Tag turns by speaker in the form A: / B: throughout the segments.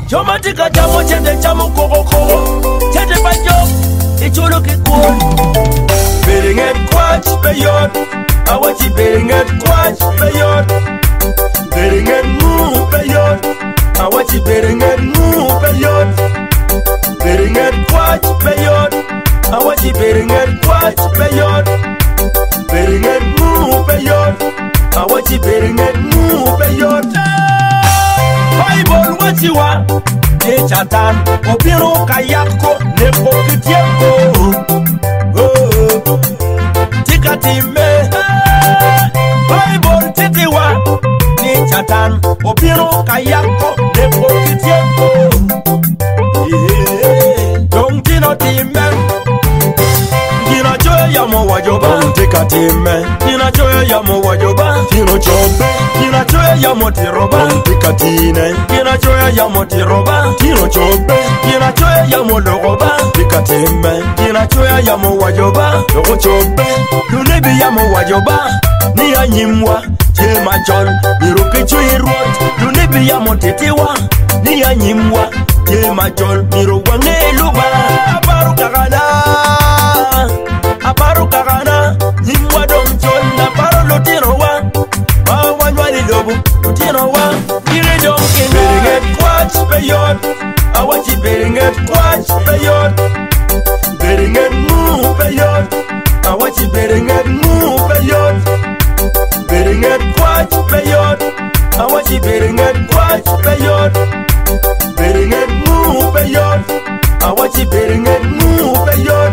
A: Jomatika jamo chende jamo koko chende banjo ichulo kikun Beringet kwach peyot Awachi beringet kwach peyot Beringet mu peyot Awachi beringet mu peyot Beringet kwach peyot Awachi beringet kwach peyot Beringet mu peyot Awachi beringet mu peyot Bible wachiwa Chatan Opiro kayako Nepo kitieko Tika time Bible titiwa Chatan Opiro kayako Nepo kitieko Dong tino time Gina choya yamo wajoba Tika time Gina choya yamo wajoba Tino chombe Gina choya yamo tiroba Tika tine Gina choya yamo tiroba Tino chombe Gina choya yamo logoba Tika time Gina choya yamo wajoba Logo chombe Lunebi yamo wajoba Ni anyimwa Jema John Miruki chui ruot Lunebi yamo titiwa Ni anyimwa Jema John Miruwa ngeluba Aparu kakana Aparu kakana Nyimwa dom John Aparu lutino wa Wanywali lobu lutino wa Ire dom kinga Beringet kwach peyot Awachi beringet kwach peyot Beringet mu peyot Awachi beringet mu peyot Beringet kwach peyot Awachi beringet kwach peyot Beringet mu peyot Awachi beringet mu peyot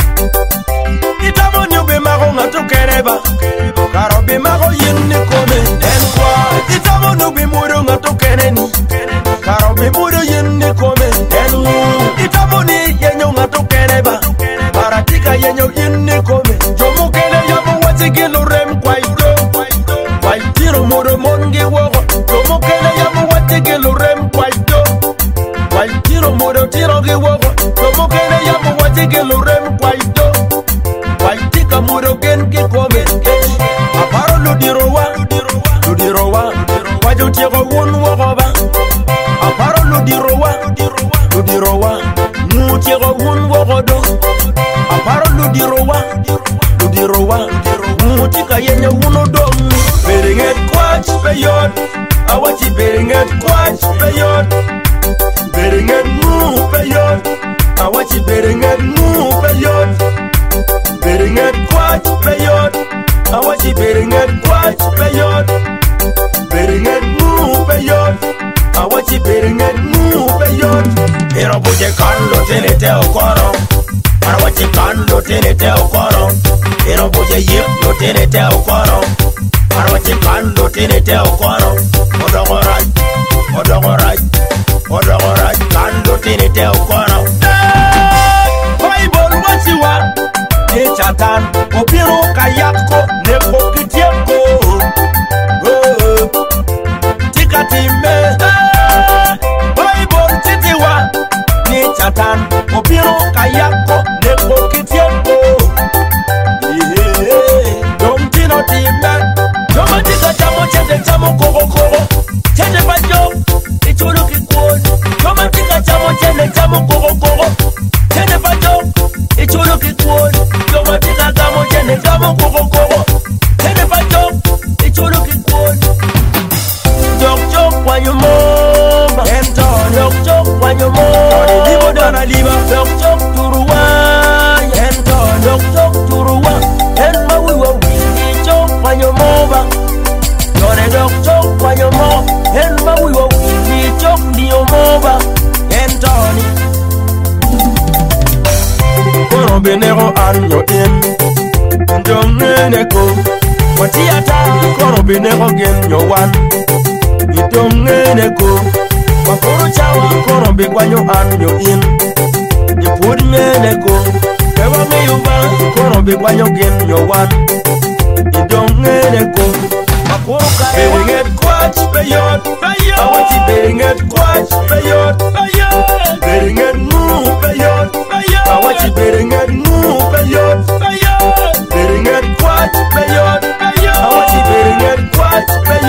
A: Itamo nyubi mago ngatu kereba Karo bi mago yinni kome en kwa Itamo nyubi muru ngatu keneni Karo bi muru yinni kome en Itamo ni yenyo ngatu kereba Paratika yenyo yinni kome Jomu kene yamu watigilo rem kwa ito Kwa itiro muru mongi wogo Jomu kene yamu watigilo rem kwa ito Kwa itiro muru tiro gi wogo Jomu kene yamu watigilo rem kwa ito Waitika muro gen ki kome Aparo ludirowa Wajo tiego wun wagoba Aparo ludirowa Mu tiego wun wagodo Aparo ludirowa Mu tika yenye wunodo Beringet kwach peyot Awachi beringet kwach peyot Beringet mu peyot Awachi beringet mu peyot Beringet kwach peyot Awachi beringet kwach peyot Beringet mu peyot Awachi beringet mu peyot Ero buje kando tenete okoro Awachi kando tenete okoro Ero buje yip no tenete okoro Awachi kando tenete okoro Odogoraj kando tenete okoro Bible wachiwa Chatan Opiro kayako Nepo kitieko Tika time Bible titiwa Ni Chatan Opiro kayako Nepo kitieko Dom tino time Doma tika jamo chende jamo koko Chende banjo Ichulu kikuon Doma tika jamo chende jamo koko Chende banjo Ichulu kikuon Doma tika jamo chende jamo koko Chende banjo Ichulu kikuon Jok wanyomoba Enton Jok wanyomoba Libo dana liba Jok turuwa Enton Jok turuwa Enma wiwa wini Jok wanyomoba Yone Jok wanyomoba Enma wiwa wini Jok diyomoba Entoni Koro benero anyo in Ndongeneko Watiata Koro benero gen yo wan Ndongeneko Wakoro chawa Koro begwanyo anyo in Nyepudi meneko Ewa meyuba Koro begwanyo gen yo wan Ndongeneko Wakoro kaya Beringet kwach peyot Awachi beringet kwach peyot Beringet mu peyot Awachi beringet mu peyot Beringet kwach peyot Awachi beringet kwach peyot